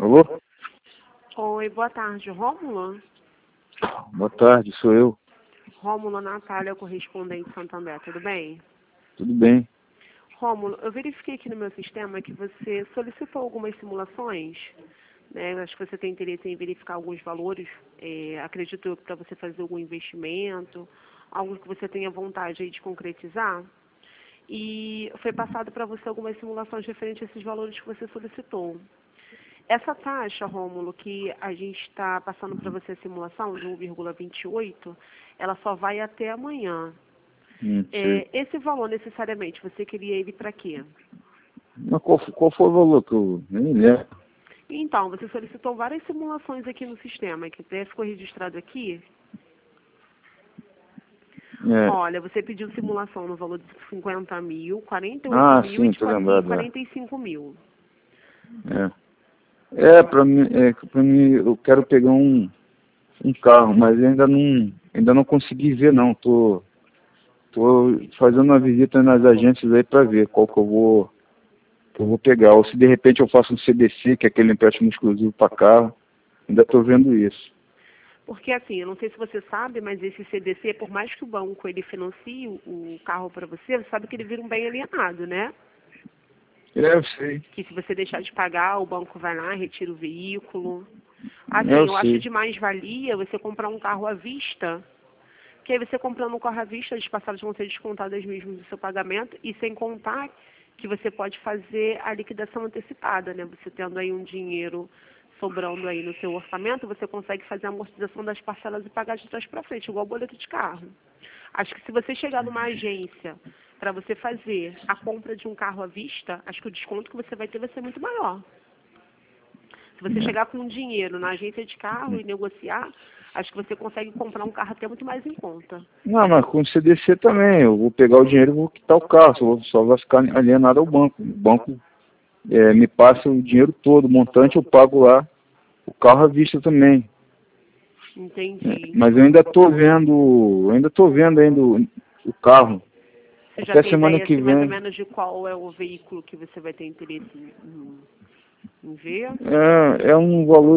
Alô? Oi, boa tarde, Rômulo. Boa tarde, sou eu. Rômulo, Natália, correspondente de Santander, tudo bem? Tudo bem? Rômulo, eu verifiquei aqui no meu sistema que você solicitou algumas simulações, né? Acho que você tem interesse em verificar alguns valores, acredito para você fazer algum investimento, algo que você tenha vontade aí de concretizar. E foi passado para você algumas simulações referentes a esses valores que você solicitou. Essa taxa, Rômulo, que a gente está passando para você a simulação de 1,28, ela só vai até amanhã. Sei. Esse valor, necessariamente, você queria ele para quê? Mas qual foi o valor que eu nem lembro? Então, você solicitou várias simulações aqui no sistema, que até ficou registrado aqui. É. Olha, você pediu simulação no valor de 50 mil, 48 mil Sim, e tô lembrado. 45 mil. Pra mim, eu quero pegar um carro, mas ainda não consegui ver não. Tô fazendo uma visita nas agências aí para ver qual que eu vou pegar. Ou se de repente eu faço um CDC, que é aquele empréstimo exclusivo para carro. Ainda tô vendo isso. Porque assim, eu não sei se você sabe, mas esse CDC, por mais que o banco ele financie o carro para você, você sabe que ele vira um bem alienado, né? Eu sei. Que se você deixar de pagar, o banco vai lá, retira o veículo. Assim, eu acho sei. de mais-valia você comprar um carro à vista, que aí você comprando um carro à vista, as passagens vão ser descontadas mesmo do seu pagamento, e sem contar que você pode fazer a liquidação antecipada, né? Você tendo aí um dinheiro sobrando aí no seu orçamento, você consegue fazer a amortização das parcelas e pagar de trás para frente, igual boleto de carro. Acho que se você chegar numa agência para você fazer a compra de um carro à vista, acho que o desconto que você vai ter vai ser muito maior. Se você chegar com dinheiro na agência de carro e negociar, acho que você consegue comprar um carro até muito mais em conta. Não, mas com o CDC também. Eu vou pegar o dinheiro e vou quitar o carro. Só vai ficar alienado ao banco. O banco me passa o dinheiro todo, o montante, eu pago lá o carro à vista também. Entendi. Mas eu ainda estou vendo ainda o carro. Você já Até tem semana ideia, que assim, mais ou vem. menos de qual é o veículo que você vai ter interesse em ver? É um valor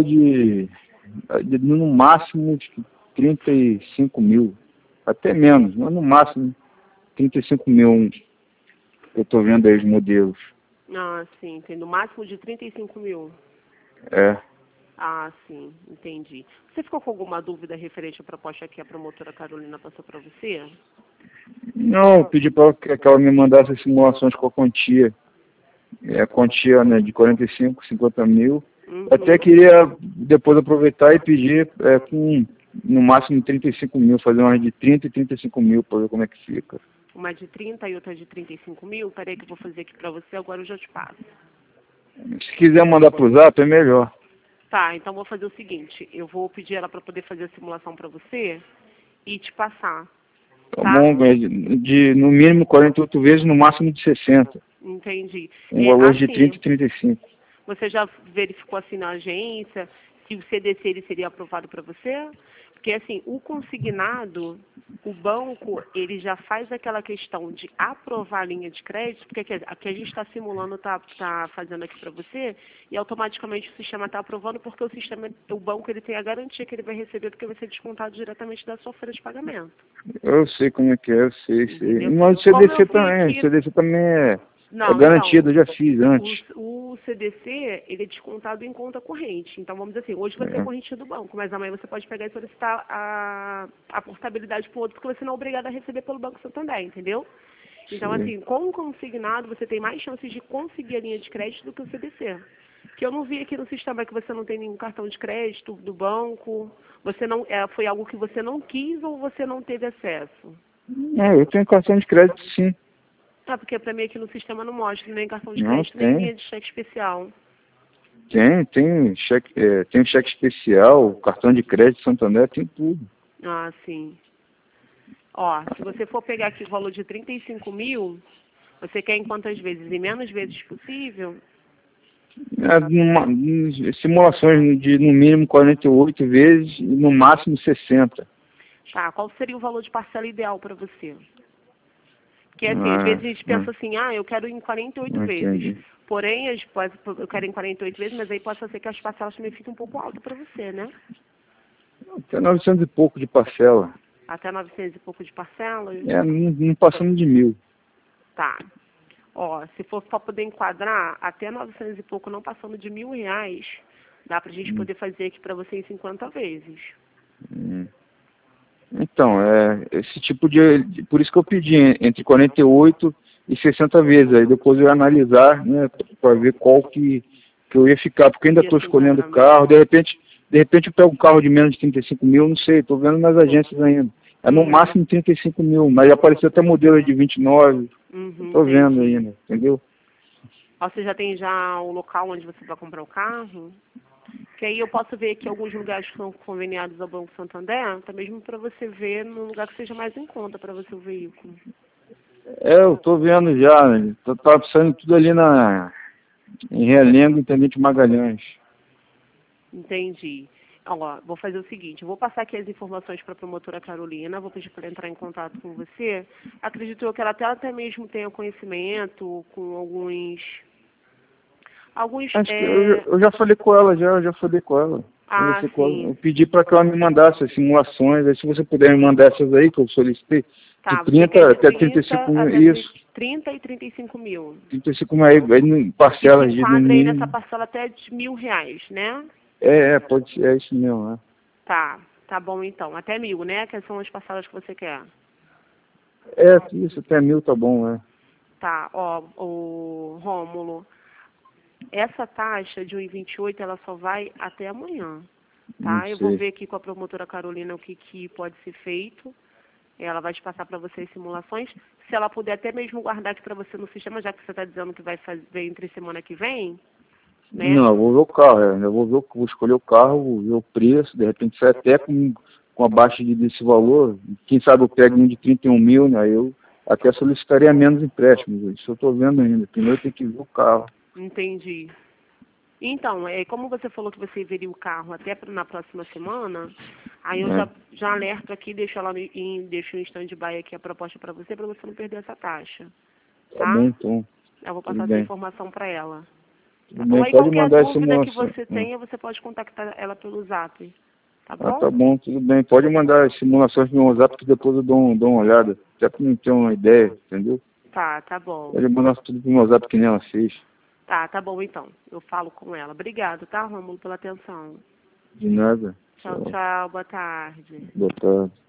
no máximo de 35 mil. Até menos, mas no máximo 35 mil que eu estou vendo aí os modelos. Ah, sim, tem no máximo de 35 mil. É. Ah, sim, entendi. Você ficou com alguma dúvida referente à proposta que a promotora Carolina passou para você? Não, eu pedi para que ela me mandasse as simulações com a quantia. A quantia, né, de 45, 50 mil. Uhum. Até queria depois aproveitar e pedir com no máximo 35 mil, fazer umas de 30 e 35 mil para ver como é que fica. Uma de 30 e outra de 35 mil? Peraí que eu vou fazer aqui para você, agora eu já te passo. Se quiser mandar pro Zap, é melhor. Tá, então vou fazer o seguinte, eu vou pedir ela para poder fazer a simulação para você e te passar. Tá bom, no mínimo 48 vezes, no máximo de 60. Entendi. Um valor de Assim, 30 e 35. você já verificou assim na agência se o CDC ele seria aprovado para você? Porque assim, o consignado, o banco, ele já faz aquela questão de aprovar a linha de crédito, porque aqui a gente está simulando, tá fazendo aqui para você, e automaticamente o sistema está aprovando porque o banco ele tem a garantia que ele vai receber porque vai ser descontado diretamente da sua folha de pagamento. Eu sei como é que é, eu sei. Entendeu? Mas o CDC também, o CDC também é garantido, eu já fiz antes. O CDC, ele é descontado em conta corrente. Então, vamos dizer assim, hoje você é corrente do banco, mas amanhã você pode pegar e solicitar a portabilidade para o outro, porque você não é obrigado a receber pelo Banco Santander, entendeu? Então, assim, com o consignado, você tem mais chances de conseguir a linha de crédito do que o CDC. Que eu não vi aqui no sistema que você não tem nenhum cartão de crédito do banco. Você não, foi algo que você não quis ou você não teve acesso? Eu tenho cartão de crédito, sim. Porque para mim aqui no sistema não mostra nem cartão de Não, crédito, nem tem. linha de cheque especial. Tem cheque, tem cheque especial, cartão de crédito, Santander, tem tudo. Ah, sim. Ó, se você for pegar aqui o valor de 35 mil, você quer em quantas vezes? Em menos vezes possível? Simulações de no mínimo 48 vezes e no máximo 60. Tá, qual seria o valor de parcela ideal para você? Porque assim, às vezes a gente pensa assim, eu quero em 48 vezes. Entendi. Porém, eu quero em 48 vezes, mas aí pode ser que as parcelas também fiquem um pouco altas para você, né? Até 900 e pouco de parcela. Até 900 e pouco de parcelas? Não passando de 1.000. Tá. Ó, se for para poder enquadrar, até 900 e pouco, não passando de R$ 1.000, dá pra gente poder fazer aqui para você em 50 vezes. Então, esse tipo por isso que eu pedi entre 48 e 60 vezes. Aí depois eu ia analisar, né, para ver qual que eu ia ficar, porque eu ainda estou escolhendo o carro. De repente eu pego um carro de menos de 35 mil, não sei, estou vendo nas agências ainda. É no máximo 35 mil, mas já apareceu até modelo de 29. Estou vendo ainda, entendeu? Ó, você já tem já o local onde você vai comprar o carro? Que aí eu posso ver aqui alguns lugares que são conveniados ao Banco Santander, até mesmo para você ver no lugar que seja mais em conta para você o veículo. Eu estou vendo já, né? Tá saindo tudo ali em Realengo, Intendente Magalhães. Entendi. Ó, vou fazer o seguinte, eu vou passar aqui as informações para a promotora Carolina, vou pedir para ela entrar em contato com você. Acredito eu que ela até mesmo tenha conhecimento com alguns Acho que eu já falei com ela, eu já falei com ela. Conversei com ela. Eu pedi para que ela me mandasse as simulações, aí se você puder me mandar essas aí que eu solicitei, de 30 até 35 mil, isso. 30 e 35 mil. 35 mil aí parcelas de no mínimo. Aí nessa mínimo. parcela até de R$ 1.000, né? Pode ser, é isso mesmo, né? Tá bom então. Até 1.000, né? Que são as parcelas que você quer. Isso, até 1.000 tá bom, né? Tá, ó, o Rômulo, essa taxa de 1,28 ela só vai até amanhã, tá? Eu vou ver aqui com a promotora Carolina o que pode ser feito. Ela vai te passar para você as simulações. Se ela puder até mesmo guardar aqui para você no sistema, já que você está dizendo que vai fazer entre semana que vem, né? Não, eu vou ver o carro, eu vou escolher o carro, vou ver o preço, de repente sai até com abaixo desse valor, quem sabe eu pego um de 31 mil, né? Eu até solicitaria menos empréstimos, isso eu estou vendo ainda. Primeiro tem que ver o carro. Entendi. Então, como você falou que você veria o carro até na próxima semana, aí eu já alerto aqui, deixo em stand-by aqui a proposta para você não perder essa taxa. Tá? Tá bom, então. Eu vou passar essa informação para ela. Tudo bem, pode qualquer mandar dúvida que você tenha, você pode contactar ela pelo Zap. Tá bom? Tá bom, tudo bem. Pode mandar as simulações no WhatsApp que depois eu dou uma olhada. Já para não ter uma ideia, entendeu? Tá bom. Pode mandar tudo pro WhatsApp que nem ela fez. Tá bom então. Eu falo com ela. Obrigado, tá, Rômulo, pela atenção. De nada. Tchau, boa tarde. Boa tarde.